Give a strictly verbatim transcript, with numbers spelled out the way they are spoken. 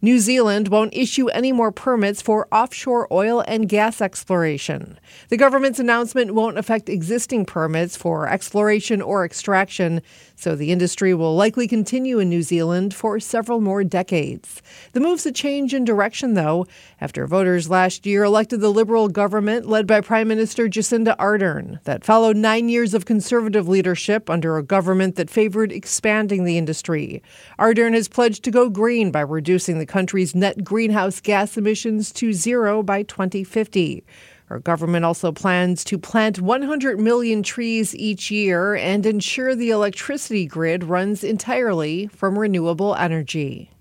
New Zealand won't issue any more permits for offshore oil and gas exploration. The government's announcement won't affect existing permits for exploration or extraction, so the industry will likely continue in New Zealand for several more decades. The move's a change in direction, though, after voters last year elected the Liberal government led by Prime Minister Jacinda Ardern that followed nine years of Conservative leadership under a government that favored expanding the industry. Ardern has pledged to go green by reducing the country's net greenhouse gas emissions to zero by twenty fifty. Our government also plans to plant one hundred million trees each year and ensure the electricity grid runs entirely from renewable energy.